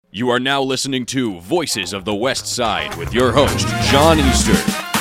You are now listening to Voices of the West Side with your host, John Easter.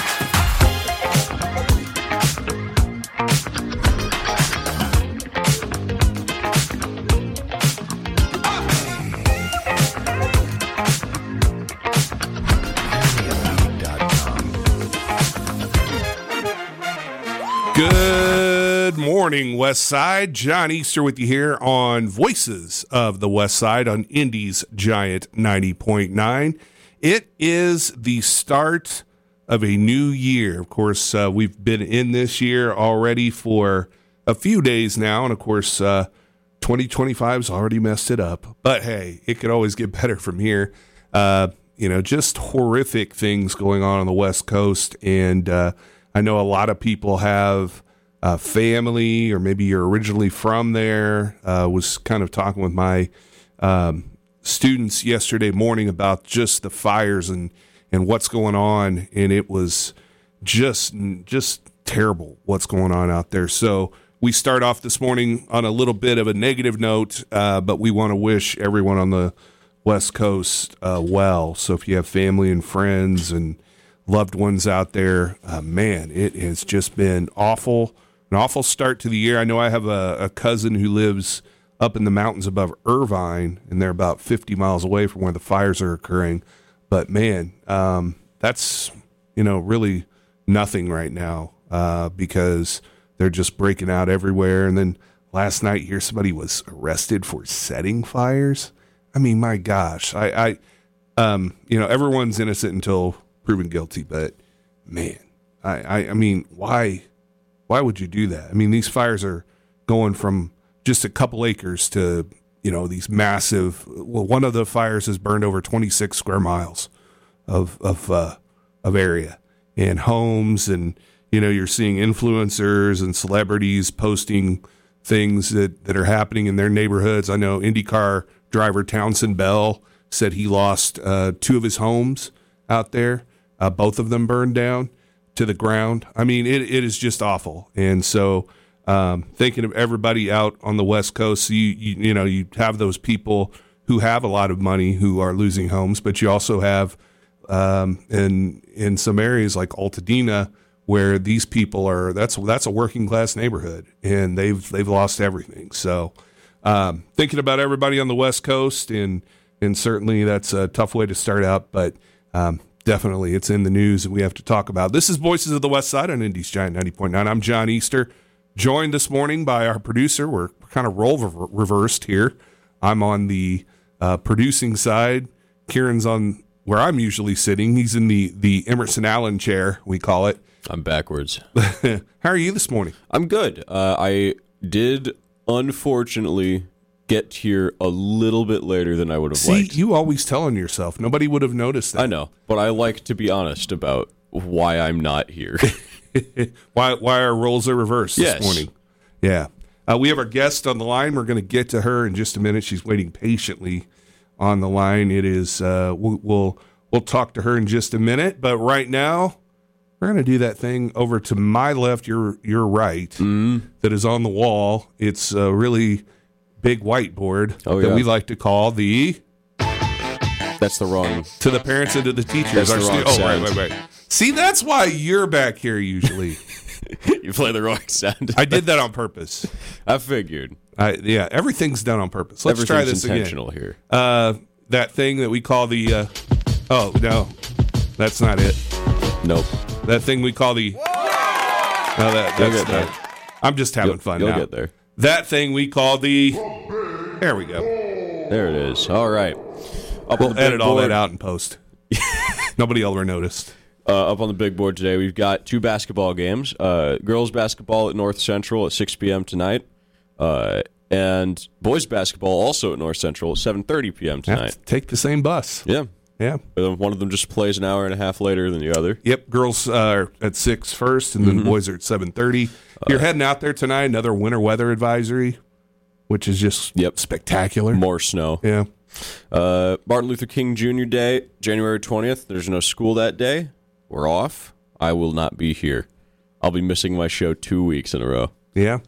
Good morning, West Side. John Easter with you here on Voices of the West Side on Indy's Giant 90.9. It is the start of a new year. Of course, we've been in this year already for a few days now, and of course, 2025's already messed it up. But hey, it could always get better from here. Just horrific things going on the West Coast, and I know a lot of people have family, or maybe you're originally from there. Was kind of talking with my students yesterday morning about just the fires and what's going on, and it was just terrible what's going on out there. So we start off this morning on a little bit of a negative note, but we want to wish everyone on the West Coast well. So if you have family and friends and loved ones out there, man, it has just been awful. An awful start to the year. I know I have a cousin who lives up in the mountains above Irvine, and they're about 50 miles away from where the fires are occurring. But man, that's really nothing right now because they're just breaking out everywhere. And then last night here, somebody was arrested for setting fires. I mean, my gosh, everyone's innocent until proven guilty, but man, I mean, why would you do that? I mean, these fires are going from just a couple acres to, these massive, one of the fires has burned over 26 square miles of area and homes. And, you're seeing influencers and celebrities posting things that are happening in their neighborhoods. I know IndyCar driver Townsend Bell said he lost 2 of his homes out there. Both of them burned down to the ground. I mean, it is just awful. And so thinking of everybody out on the West Coast, you have those people who have a lot of money who are losing homes, but you also have in some areas like Altadena where these people are, that's a working class neighborhood, and they've lost everything. So thinking about everybody on the West Coast, and certainly that's a tough way to start out, but definitely, it's in the news and we have to talk about. This is Voices of the West Side on Indy's Giant 90.9. I'm John Easter, joined this morning by our producer. We're kind of role reversed here. I'm on the producing side. Kieran's on where I'm usually sitting. He's in the Emerson Allen chair, we call it. I'm backwards. How are you this morning? I'm good. I did, unfortunately, get here a little bit later than I would have liked. See, you always telling yourself. Nobody would have noticed that. I know, but I like to be honest about why I'm not here. why our roles are reversed this morning. Yeah. We have our guest on the line. We're going to get to her in just a minute. She's waiting patiently on the line. It is we'll talk to her in just a minute, but right now we're going to do that thing over to my left, your right, that is on the wall. It's really big whiteboard that we like to call the... That's the wrong... To the parents and to the teachers. That's the wrong sound. Right. See, that's why you're back here usually. You play the wrong sound. I did that on purpose. I figured. Everything's done on purpose. Let's try this intentional again. Here. That thing that we call the... oh, no. That's not it. Nope. That thing we call the... No, that's not... I'm just having fun now. You'll get there. That thing we call the... There we go. There it is. All right. We'll edit all that out in post. Nobody ever noticed. Up on the big board today, we've got 2 basketball games. Girls basketball at North Central at 6 p.m. tonight. And boys basketball also at North Central at 7:30 p.m. tonight. Take the same bus. Yeah. Yeah. One of them just plays an hour and a half later than the other. Yep. Girls are at 6 first, and then the boys are at 7:30. You're heading out there tonight, another winter weather advisory, which is just spectacular. More snow. Yeah. Martin Luther King Jr. Day, January 20th. There's no school that day. We're off. I will not be here. I'll be missing my show 2 weeks in a row. Yeah.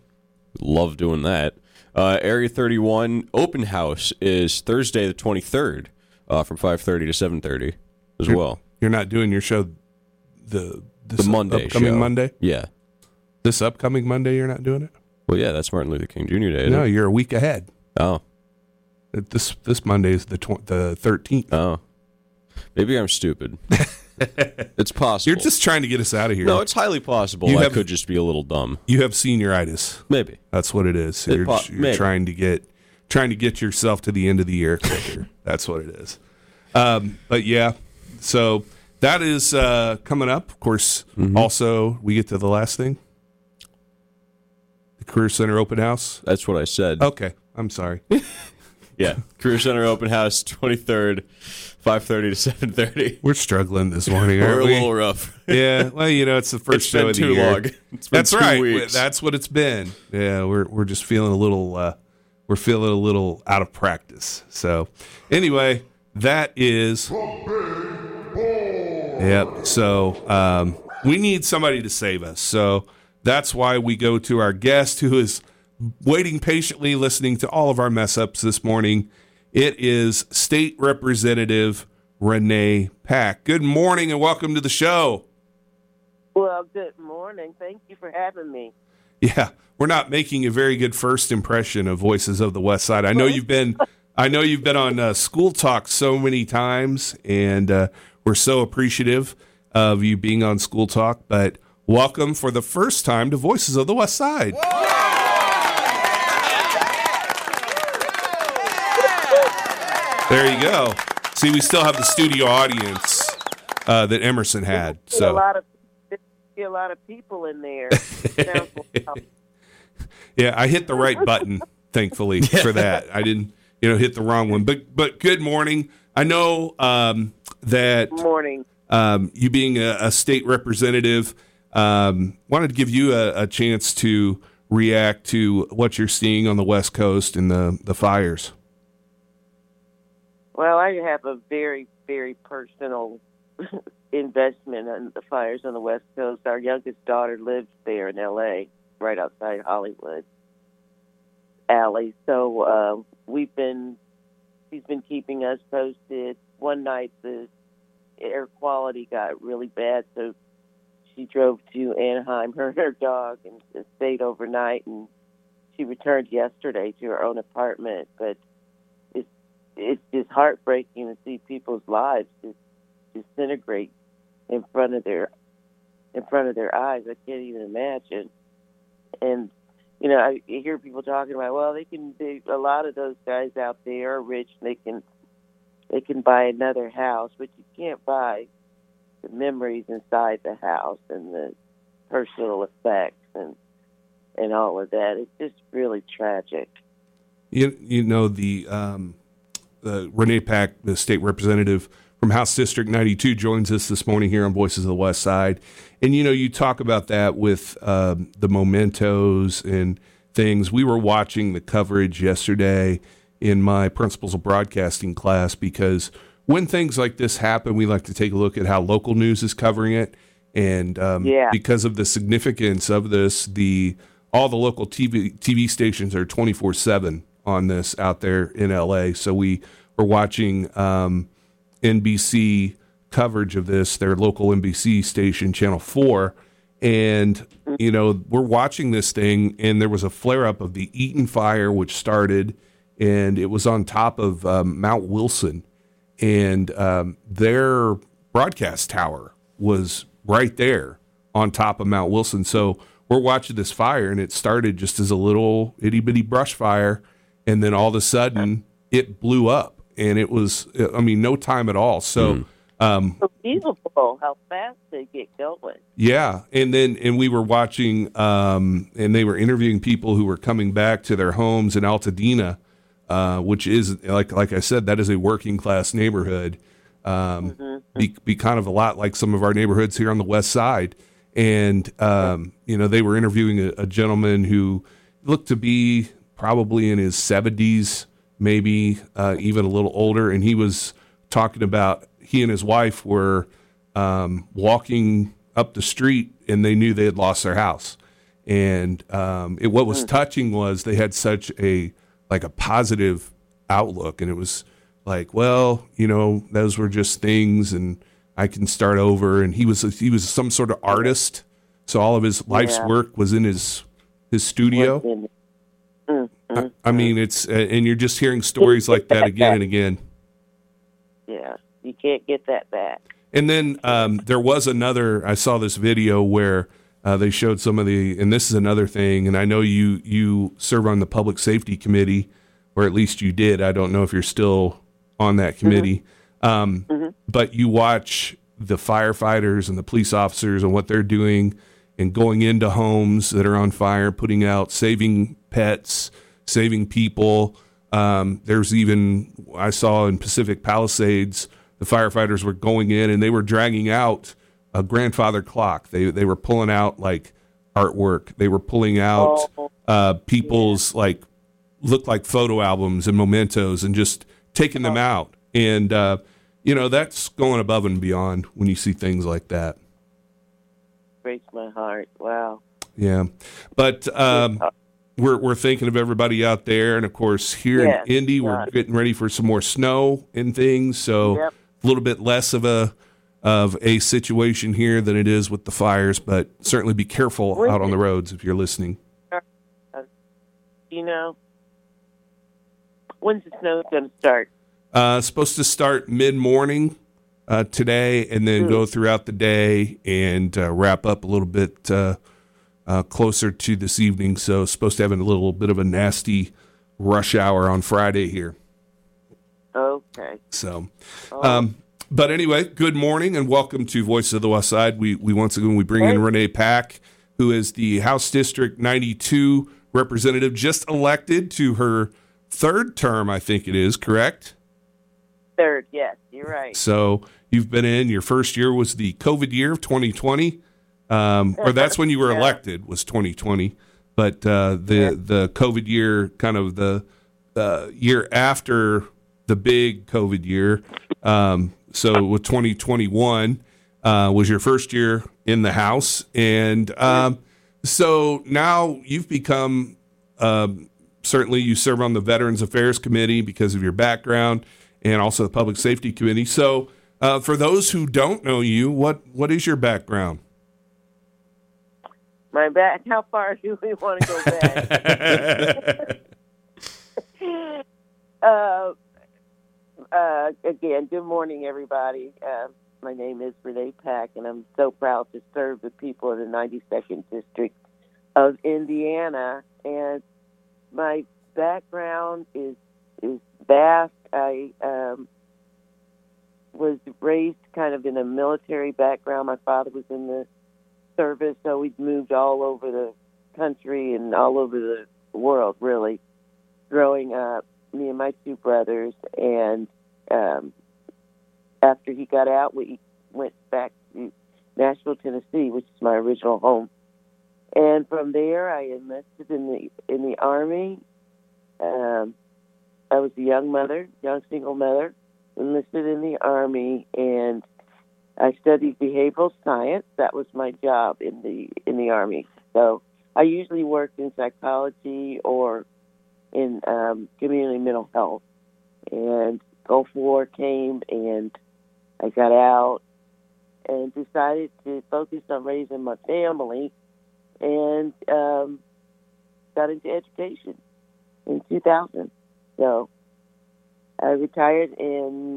Love doing that. Area 31 open house is Thursday the 23rd. from 5:30 to 7:30 as well. You're not doing your show the Monday upcoming show. Monday? Yeah. This upcoming Monday, you're not doing it? Well, yeah, that's Martin Luther King Jr. Day. Isn't No, it? you're a week ahead. Oh. This Monday is the 13th. Oh. Maybe I'm stupid. It's possible. You're just trying to get us out of here. No, it's highly possible. I could just be a little dumb. You have senioritis. Maybe. That's what it is. You're trying to get yourself to the end of the year quicker. That's what it is. But yeah, so that is coming up. Of course, also we get to the last thing. The Career Center Open House. That's what I said. Okay. I'm sorry. Yeah. Career Center Open House, 23rd, 5:30 to 7:30. We're struggling this morning, We're aren't a we? little rough. Yeah. Well, it's the first show of the year. Long. It's been That's 2 right. weeks. That's what it's been. Yeah, we're just feeling a little out of practice. So, anyway, that is. Yep. So, we need somebody to save us. So that's why we go to our guest, who is waiting patiently, listening to all of our mess ups this morning. It is State Representative Renee Pack. Good morning and welcome to the show. Well, good morning. Thank you for having me. Yeah, we're not making a very good first impression of Voices of the West Side. I know you've been on School Talk so many times, and we're so appreciative of you being on School Talk. But welcome for the first time to Voices of the West Side. There you go. See, we still have the studio audience that Emerson had. So a lot of people in there. Yeah, I hit the right button, thankfully, for that. I didn't, hit the wrong one. But good morning. I know that morning. You being a state representative, wanted to give you a chance to react to what you're seeing on the West Coast and the fires. Well, I have a very, very personal investment in the fires on the West Coast. Our youngest daughter lives there in L.A., right outside Hollywood Alley. So she's been keeping us posted. One night the air quality got really bad, so she drove to Anaheim, her and her dog, and stayed overnight. And she returned yesterday to her own apartment. But it's just heartbreaking to see people's lives just disintegrate in front of their eyes. I can't even imagine. And I hear people talking about, well, a lot of those guys out there are rich. And they can buy another house, but you can't buy the memories inside the house and the personal effects and all of that. It's just really tragic. The Renee Pack, the state representative from House District 92, joins us this morning here on Voices of the West Side. And, you talk about that with the mementos and things. We were watching the coverage yesterday in my Principles of Broadcasting class, because when things like this happen, we like to take a look at how local news is covering it. And because of the significance of this, all the local TV stations are 24/7 on this out there in LA. So we were watching NBC coverage of this, their local NBC station, Channel 4. And, we're watching this thing, and there was a flare up of the Eaton fire, which started, and it was on top of Mount Wilson. And their broadcast tower was right there on top of Mount Wilson. So we're watching this fire, and it started just as a little itty bitty brush fire. And then all of a sudden, it blew up, and it was, no time at all. So, unbelievable how fast they get going. Yeah, and we were watching, and they were interviewing people who were coming back to their homes in Altadena, which is like I said, that is a working class neighborhood. Be kind of a lot like some of our neighborhoods here on the West Side, and they were interviewing a gentleman who looked to be probably in his 70s, maybe even a little older. And he was talking about he and his wife were walking up the street, and they knew they had lost their house. And what was touching was they had such a positive outlook. And it was like, well, those were just things, and I can start over. And he was some sort of artist, so all of his life's work was in his studio. I mean, it's and you're just hearing stories like that again and again. Yeah, you can't get that back. And then there was another. I saw this video where they showed some of the, and this is another thing. And I know you serve on the public safety committee, or at least you did. I don't know if you're still on that committee, but you watch the firefighters and the police officers and what they're doing and going into homes that are on fire, putting out, saving pets, saving people. There's even, I saw in Pacific Palisades, the firefighters were going in and they were dragging out a grandfather clock. They were pulling out like artwork. They were pulling out people's like look like photo albums and mementos and just taking them out. And that's going above and beyond when you see things like that. Breaks my heart. Wow. Yeah, but we're thinking of everybody out there, and of course here in Indy, we're getting ready for some more snow and things. So a little bit less of a situation here than it is with the fires, but certainly be careful out on the roads if you're listening. When's the snow going to start? Supposed to start mid-morning today, and then go throughout the day and wrap up a little bit closer to this evening. So supposed to have a little bit of a nasty rush hour on Friday here. Okay. So, but anyway, good morning and welcome to Voice of the West Side. We once again, we bring in Renee Pack, who is the House District 92 representative, just elected to her third term, I think it is, correct? Third, yes, you're right. So you've been in, your first year was the COVID year of 2020, or that's when you were elected, was 2020. But the COVID year, kind of the year after the big COVID year, so with 2021 was your first year in the House. And so now you've become, certainly you serve on the Veterans Affairs Committee because of your background, and also the Public Safety Committee. So for those who don't know you, what is your background? My back? How far do we want to go back? Again, good morning, everybody. My name is Renee Pack, and I'm so proud to serve the people of the 92nd District of Indiana. And my background is vast. I was raised kind of in a military background. My father was in the service, so we'd moved all over the country and all over the world, really, growing up, me and my two brothers. And after he got out, we went back to Nashville, Tennessee, which is my original home. And from there, I enlisted in the Army. I was a young single mother, enlisted in the Army, and I studied behavioral science. That was my job in the Army. So I usually worked in psychology or in community mental health. And Gulf War came, and I got out and decided to focus on raising my family, and got into education in 2000. So I retired in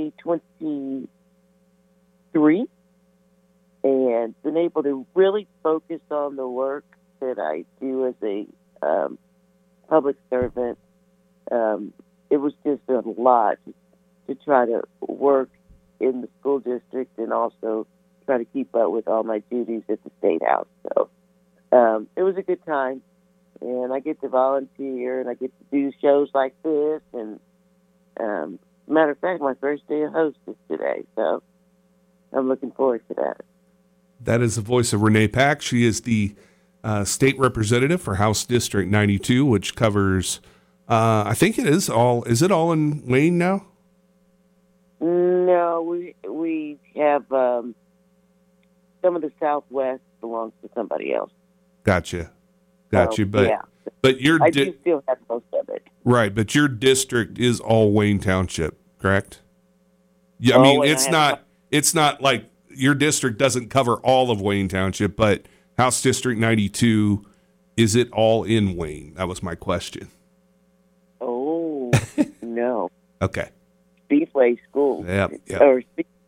2023 and been able to really focus on the work that I do as a public servant. It was just a lot to try to work in the school district and also try to keep up with all my duties at the State House. So it was a good time. And I get to volunteer, and I get to do shows like this. And matter of fact, my first day of host is today, so I'm looking forward to that. That is the voice of Renee Pack. She is the state representative for House District 92, which covers, I think it is all. Is it all in Wayne now? No, we have some of the Southwest belongs to somebody else. Gotcha. But yeah. But your I do still have most of it. Right, but your district is all Wayne Township, correct? Yeah, I mean, and it's not like your district doesn't cover all of Wayne Township, but House District 92, is it all in Wayne? That was my question. Oh, no. Okay. Speedway School. Yep. Or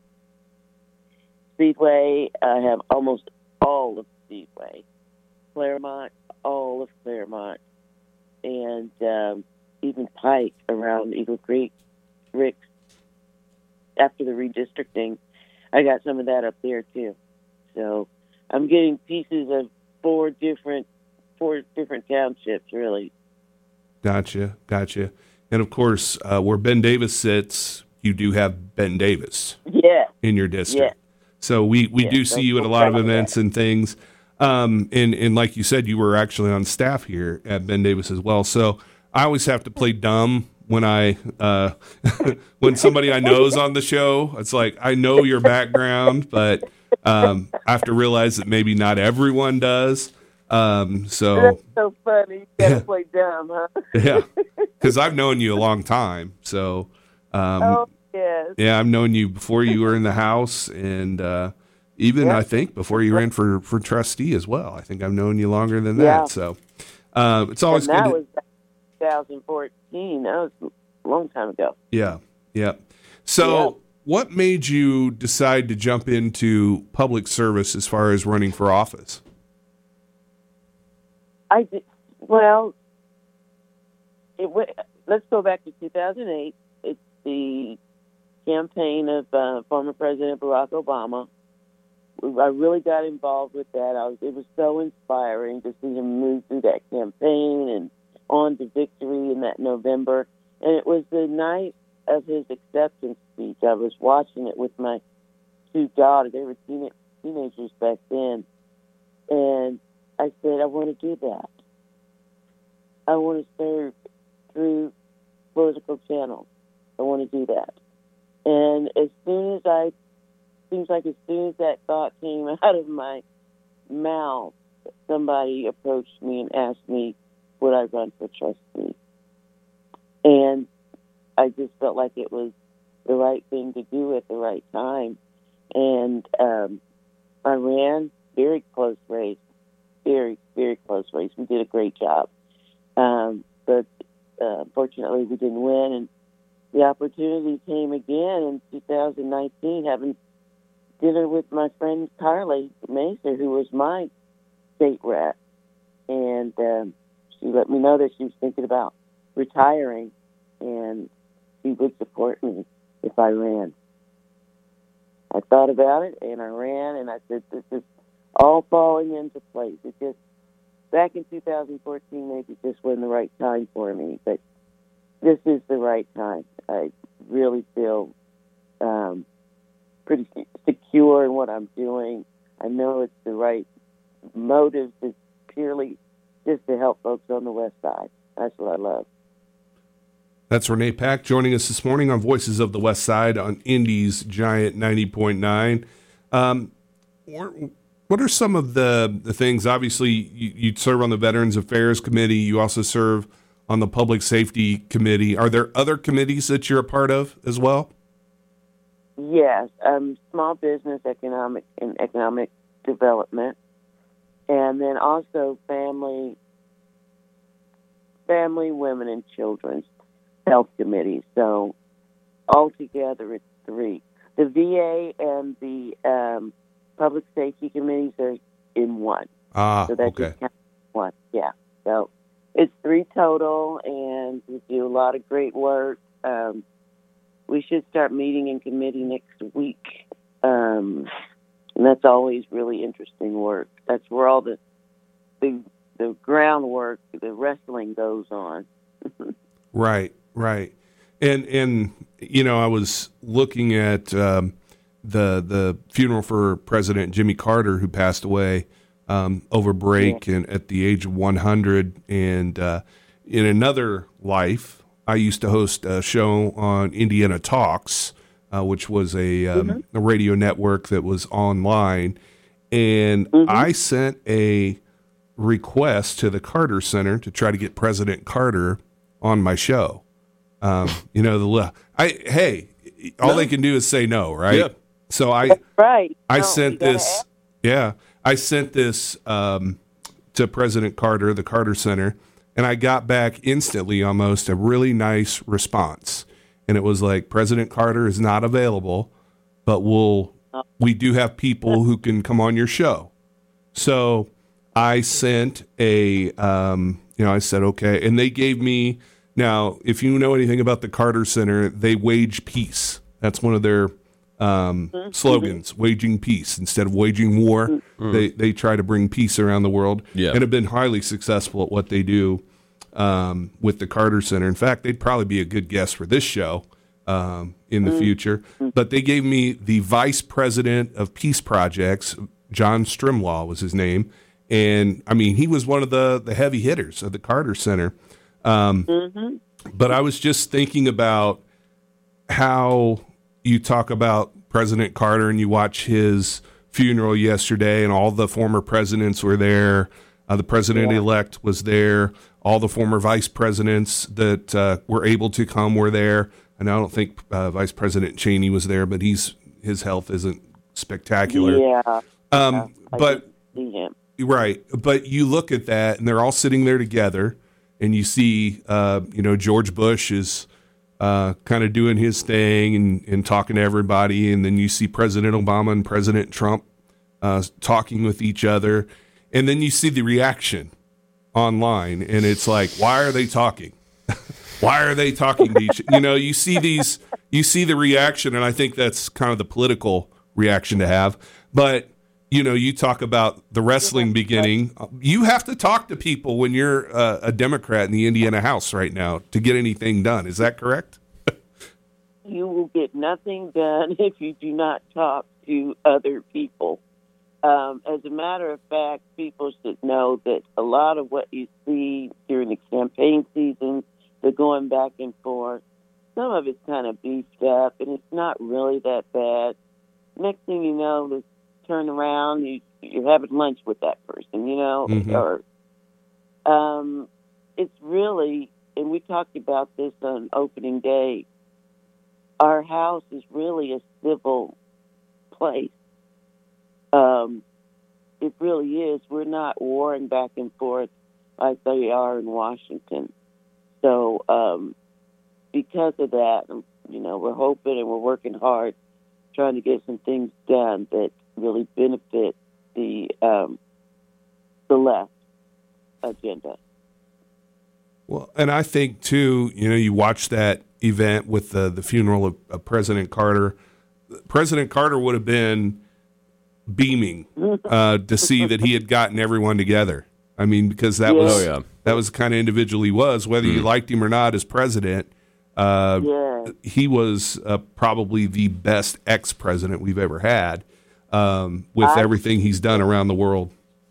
Speedway, I have almost all of Speedway. Claremont, all of Claremont. And even Pike around Eagle Creek, Ricks. After the redistricting, I got some of that up there too. So I'm getting pieces of four different townships, really. Gotcha. And of course, where Ben Davis sits, you do have Ben Davis in your district. Yeah. So we do see you at a lot of events and things. And like you said, you were actually on staff here at Ben Davis as well. So I always have to play dumb when when somebody I know is on the show. It's like, I know your background, but I have to realize that maybe not everyone does. That's so funny. You gotta play dumb, huh? Yeah, because I've known you a long time. So, yes. Yeah, I've known you before you were in the House, and even I think before you ran for trustee as well. I think I've known you longer than that. So it's always good. That was 2014. That was a long time ago. Yeah. So what made you decide to jump into public service as far as running for office? I did. Well, let's go back to 2008. It's the campaign of former President Barack Obama. I really got involved with that. It was so inspiring to see him move through that campaign and on to victory in that November. And it was the night of his acceptance speech. I was watching it with my two daughters. They were teenagers back then. And I said, I want to do that. I want to serve through political channels. I want to do that. And as soon as that thought came out of my mouth, somebody approached me and asked me, would I run for trustee? And I just felt like it was the right thing to do at the right time. And I ran, very close race, very, very close race. We did a great job. But unfortunately, we didn't win. And the opportunity came again in 2019, having dinner with my friend Carly Macer, who was my state rep. And she let me know that she was thinking about retiring, and she would support me if I ran. I thought about it, and I ran, and I said, this is all falling into place. It just, back in 2014, maybe this wasn't the right time for me, but this is the right time. I really feel pretty secure in what I'm doing. I know it's the right motive. It's purely just to help folks on the West Side. That's what I love. That's Renee Pack joining us this morning on Voices of the West Side on Indy's Giant 90.9. What are some of the things? Obviously, you serve on the Veterans Affairs Committee. You also serve on the Public Safety Committee. Are there other committees that you're a part of as well? Yes, small business, economic development, and then also family, women, and children's health committees. So altogether, it's 3. The VA and the public safety committees are in 1. So that's okay. Just 1. Yeah. So it's 3 total, and we do a lot of great work. We should start meeting in committee next week. And that's always really interesting work. That's where all the groundwork, the wrestling goes on. Right. And you know, I was looking at the funeral for President Jimmy Carter, who passed away over break and at the age of 100. And in another life, I used to host a show on Indiana Talks, which was a radio network that was online. And I sent a request to the Carter Center to try to get President Carter on my show. all they can do is say no, right? Yeah. So I Right. I No, sent you gotta this. ask. Yeah, I sent this to President Carter, the Carter Center, and I got back instantly almost a really nice response. And it was like, President Carter is not available, but we do have people who can come on your show. So I sent I said, okay. And they gave me, now, if you know anything about the Carter Center, they wage peace. That's one of their slogans, waging peace. Instead of waging war, they try to bring peace around the world, and have been highly successful at what they do with the Carter Center. In fact, they'd probably be a good guest for this show in the future. But they gave me the vice president of peace projects, John Strimlaw was his name. And, I mean, he was one of the heavy hitters of the Carter Center. But I was just thinking about how you talk about President Carter and you watch his funeral yesterday and all the former presidents were there. The president-elect was there. All the former vice presidents that were able to come were there. And I don't think Vice President Cheney was there, but his health isn't spectacular. Yeah. But See him. right. But you look at that and they're all sitting there together and you see, George Bush is kind of doing his thing and talking to everybody. And then you see President Obama and President Trump talking with each other. And then you see the reaction online and it's like, why are they talking? Why are they talking to each? You see the reaction. And I think that's kind of the political reaction to have. But, you talk about the wrestling beginning. You have to talk to people when you're a Democrat in the Indiana House right now to get anything done. Is that correct? You will get nothing done if you do not talk to other people. As a matter of fact, people should know that a lot of what you see during the campaign season, the going back and forth, some of it's kind of beefed up, and it's not really that bad. Next thing you know, this turn around, you're having lunch with that person, or it's really, and we talked about this on opening day, our house is really a civil place. It really is. We're not warring back and forth like they are in Washington. So because of that, we're hoping and we're working hard trying to get some things done that really benefit the left agenda. Well, and I think too, you watch that event with the funeral of President Carter. President Carter would have been beaming to see that he had gotten everyone together. I mean, because that was the kind of individual he was, whether you liked him or not as president. He was probably the best ex-president we've ever had with everything he's done around the world.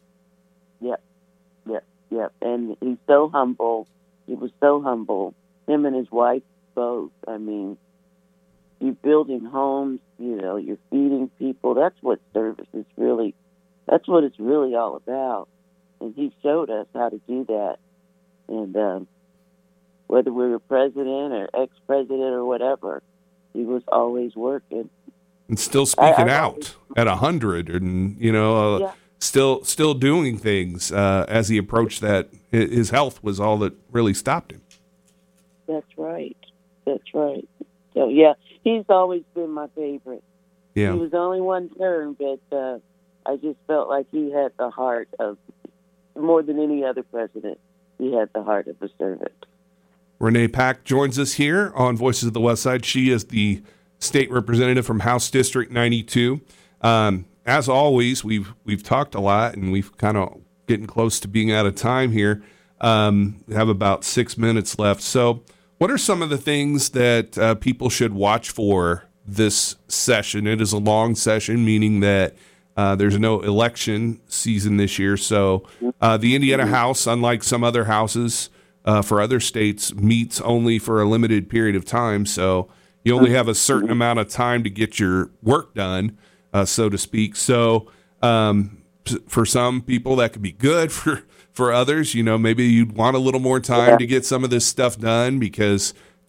Yep. And he's so humble. He was so humble. Him and his wife both. I mean, you're building homes, you're feeding people. That's what service is really, that's what it's really all about. And he showed us how to do that. And whether we were president or ex-president or whatever, he was always working. And still speaking out at 100 and, still doing things as he approached that. His health was all that really stopped him. That's right. So, he's always been my favorite. Yeah. He was only one term, but I just felt like he had the heart of, more than any other president, he had the heart of a servant. Renee Pack joins us here on Voices of the West Side. She is the state representative from House District 92. As always, we've talked a lot, and we've kind of getting close to being out of time here. We have about 6 minutes left. So what are some of the things that people should watch for this session? It is a long session, meaning that there's no election season this year. So the Indiana House, unlike some other houses for other states, meets only for a limited period of time. So you only have a certain amount of time to get your work done, so to speak. So for some people, that could be good. For others, maybe you'd want a little more time to get some of this stuff done because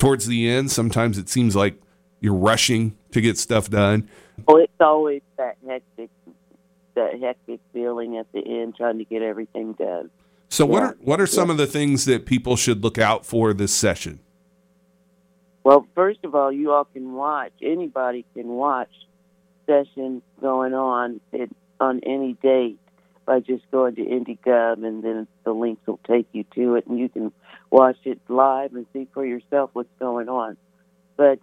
towards the end, sometimes it seems like you're rushing to get stuff done. Oh, it's always that hectic feeling at the end, trying to get everything done. So what are some of the things that people should look out for this session? Well, first of all, you all can watch. Anybody can watch sessions going on any date by just going to IndyGov, and then the links will take you to it, and you can watch it live and see for yourself what's going on. But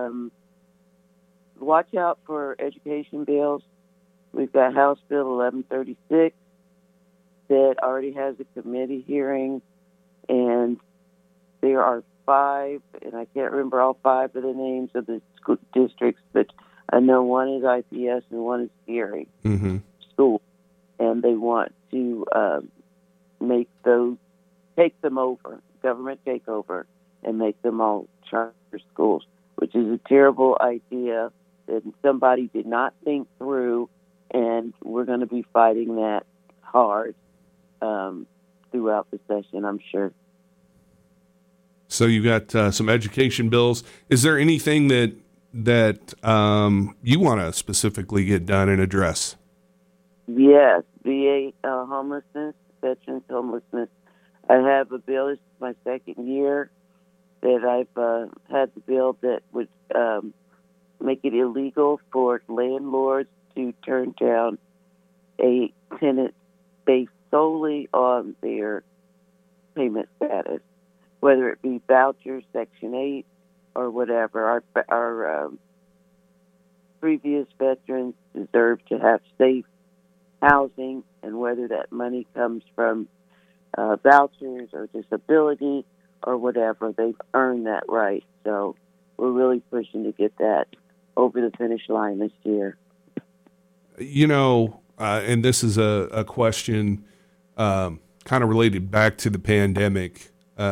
watch out for education bills. We've got House Bill 1136 that already has a committee hearing, and there are 5, and I can't remember all 5 of the names of the school districts, but I know one is IPS and one is Gary School, and they want to take them over, government takeover, and make them all charter schools, which is a terrible idea that somebody did not think through, and we're going to be fighting that hard throughout the session, I'm sure. So you've got some education bills. Is there anything that you want to specifically get done and address? Yes, VA homelessness, veterans homelessness. I have a bill. This is my second year that I've had the bill that would make it illegal for landlords to turn down a tenant based solely on their payment status, whether it be vouchers, Section 8, or whatever. Our previous veterans deserve to have safe housing, and whether that money comes from vouchers or disability or whatever, they've earned that right. So we're really pushing to get that over the finish line this year. You know, and this is a question kind of related back to the pandemic.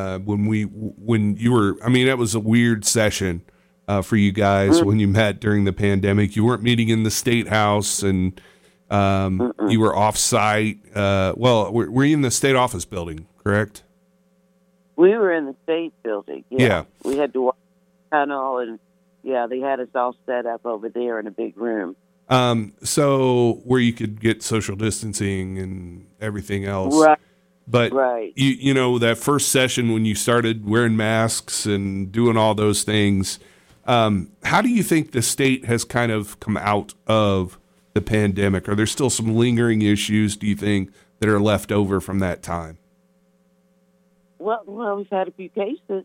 When you were, I mean, that was a weird session for you guys when you met during the pandemic. You weren't meeting in the State House, and you were off-site. Were you in the state office building, correct? We were in the state building. Yeah. We had to walk the tunnel, and they had us all set up over there in a big room. So where you could get social distancing and everything else. Right. But you know, that first session when you started wearing masks and doing all those things, how do you think the state has kind of come out of the pandemic? Are there still some lingering issues, do you think, that are left over from that time? Well, we've had a few cases,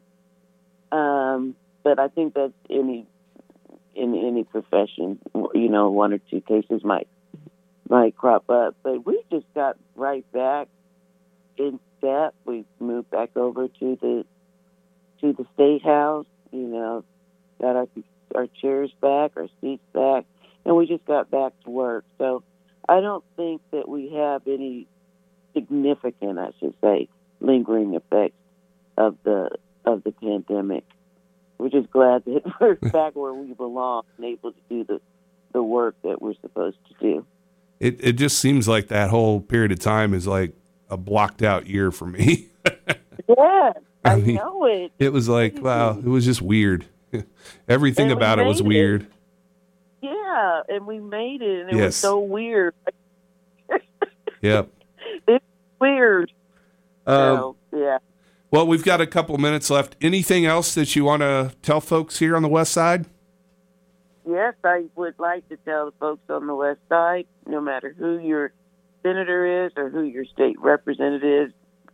but I think that's in any profession, you know, 1 or 2 cases might crop up. But we just got right back in step. We moved back over to the State House, you know, got our chairs back, our seats back, and we just got back to work. So I don't think that we have any significant, I should say, lingering effects of the pandemic. We're just glad that we're back where we belong and able to do the work that we're supposed to do. It just seems like that whole period of time is like a blocked out year for me. Yeah, I mean, know it. It was like, wow, it was just weird. Everything about it was weird. Yeah, and we made it, and it Yes. was so weird. Yep. It's weird. So, yeah. Well, we've got a couple minutes left. Anything else that you want to tell folks here on the West Side? Yes, I would like to tell the folks on the West Side, no matter who your senator is or who your state representative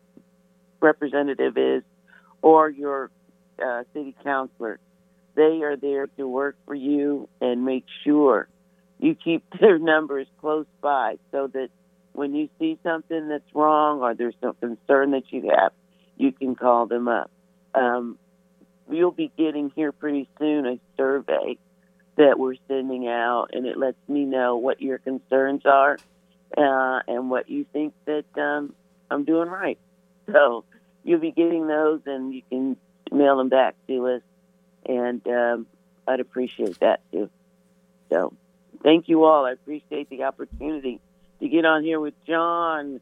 is, or your city councilor, they are there to work for you and make sure you keep their numbers close by so that when you see something that's wrong or there's some concern that you have, you can call them up. You'll be getting here pretty soon a survey that we're sending out, and it lets me know what your concerns are and what you think that I'm doing right. So you'll be getting those, and you can mail them back to us, and I'd appreciate that too. So thank you all. I appreciate the opportunity to get on here with John.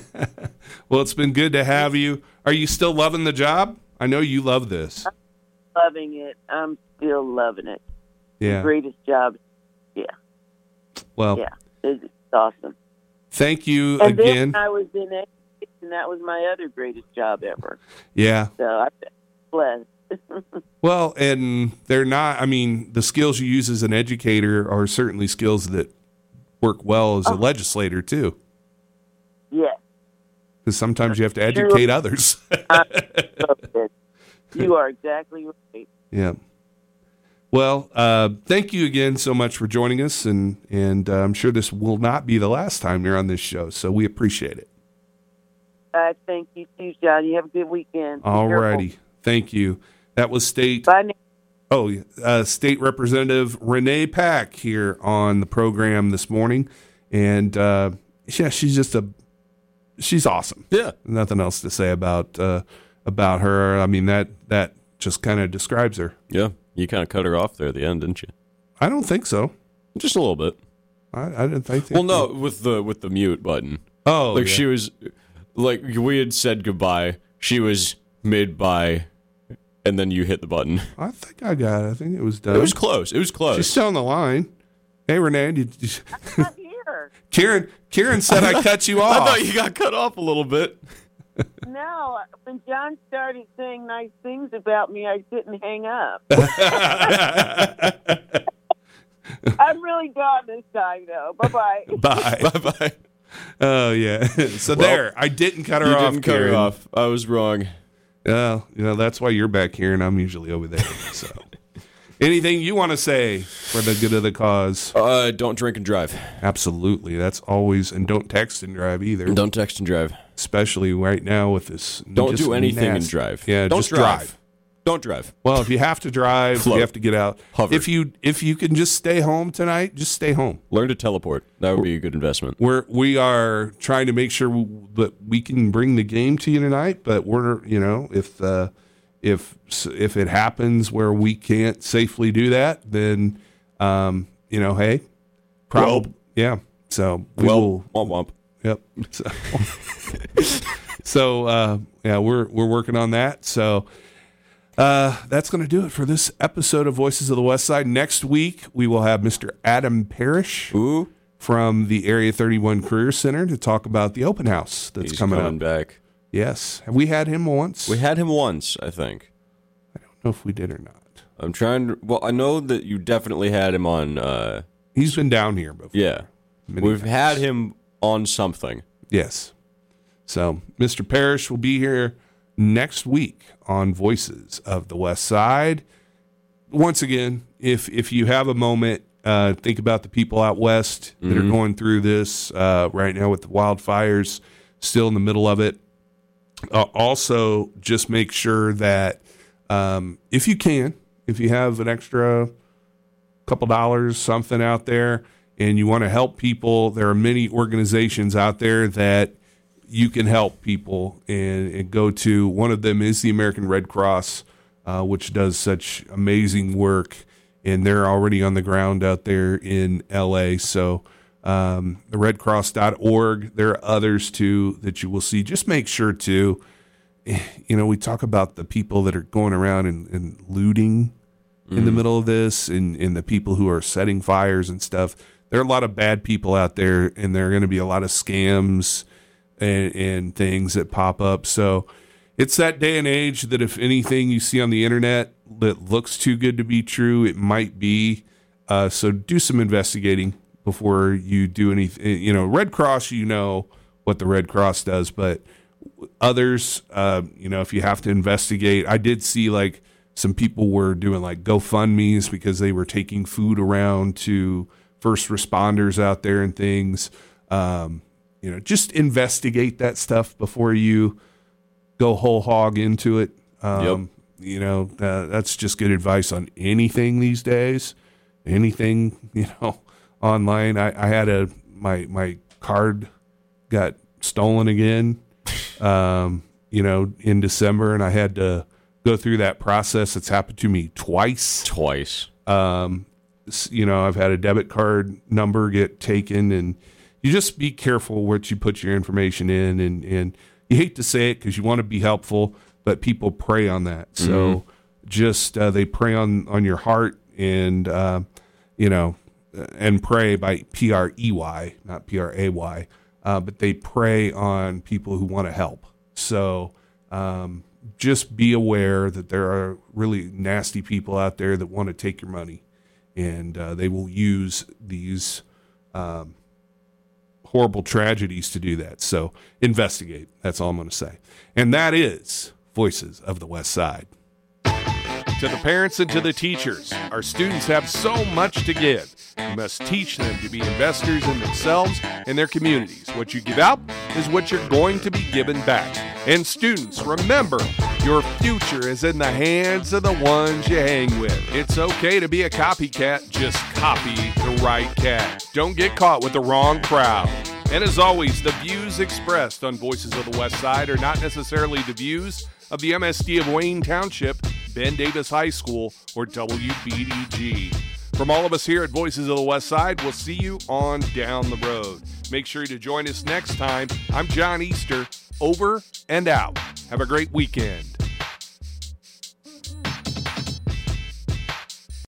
Well, it's been good to have you. Are you still loving the job? I know you love this. loving it. I'm still loving it. Yeah. The greatest job. Yeah. Well, Yeah. It's awesome. thank you And again. then I was in education. That was my other greatest job ever. Yeah. So I'm blessed. Well, and they're not, I mean, the skills you use as an educator are certainly skills that work well as a legislator, too. Yes. Because sometimes you have to educate others. You are exactly right. Yeah. Well, thank you again so much for joining us, and I'm sure this will not be the last time you're on this show, so we appreciate it. Thank you too, John. You have a good weekend. All righty. Thank you. That was State Representative Renee Pack here on the program this morning, and yeah, she's awesome. Yeah. Nothing else to say about her. I mean, that just kind of describes her. Yeah. You kind of cut her off there at the end, didn't you? I don't think so. Just a little bit. I didn't think. Well, no, with the mute button. Oh, like yeah. she was, like we had said goodbye. She was mid-bye, and then you hit the button. I think I got it. I think it was done. It was close. It was close. She's still on the line. Hey, Renee. I'm not here. Karen said I cut you I off. thought you got cut off a little bit. No, when John started saying nice things about me, I didn't hang up. I'm really gone this time, though. Bye-bye. Bye. Bye-bye. Oh, yeah. So there. I didn't cut her You off, didn't cut her Karen. off. I was wrong. Well, that's why you're back here, and I'm usually over there. So, anything you want to say for the good of the cause? Don't drink and drive. Absolutely. That's always, and don't text and drive either. Don't text and drive. Especially right now with this. Don't just do anything and nasty- drive. Yeah, Don't just drive. Don't drive. Well, if you have to drive, Float. you have to get out. Hover. If you can just stay home tonight, just stay home. Learn to teleport. That would be a good investment. We are trying to make sure that we can bring the game to you tonight, but we're if it happens where we can't safely do that, then hey, probably yeah. So we will. Womp womp. Yep. So yeah, we're working on that. So that's going to do it for this episode of Voices of the West Side. Next week we will have Mr. Adam Parrish Ooh, from the Area 31 Career Center to talk about the open house that's he's coming coming up. back. Yes, have we had him once? We had him once, I think. I don't know if we did or not. I'm trying to. Well, I know that you definitely had him on. He's been down here before. Yeah, Many we've times. had him on something. Yes. So Mr. Parrish will be here next week on Voices of the West Side. Once again, if you have a moment, think about the people out west that are going through this right now with the wildfires, still in the middle of it. Also, just make sure that if you have an extra couple dollars, something out there, and you want to help people, there are many organizations out there that you can help people and go to. One of them is the American Red Cross, which does such amazing work, and they're already on the ground out there in LA. So the redcross.org, there are others too that you will see. Just make sure to, we talk about the people that are going around and looting in the middle of this, and the people who are setting fires and stuff. There are a lot of bad people out there, and there are going to be a lot of scams and things that pop up. So it's that day and age that if anything you see on the internet that looks too good to be true, it might be. So do some investigating before you do anything. Red Cross, what the Red Cross does, but others, if you have to investigate, I did see like some people were doing like GoFundMe's because they were taking food around to first responders out there and things. Just investigate that stuff before you go whole hog into it. That's just good advice on anything these days. Anything, online. I had my card got stolen again, in December, and I had to go through that process. It's happened to me twice. I've had a debit card number get taken, and you just be careful what you put your information in, and you hate to say it because you want to be helpful, but people prey on that. So just they pray on your heart, and and pray by P-R-E-Y, not P-R-A-Y, but they prey on people who want to help. So just be aware that there are really nasty people out there that want to take your money, and they will use these horrible tragedies to do that. So investigate. That's all I'm going to say. And that is Voices of the West Side. To the parents and to the teachers, our students have so much to give. You must teach them to be investors in themselves and their communities. What you give out is what you're going to be given back. And students, remember, your future is in the hands of the ones you hang with. It's okay to be a copycat, just copy the right cat. Don't get caught with the wrong crowd. And as always, the views expressed on Voices of the West Side are not necessarily the views of the MSD of Wayne Township, Ben Davis High School, or WBDG. From all of us here at Voices of the West Side, we'll see you on down the road. Make sure to join us next time. I'm John Easter, over and out. Have a great weekend.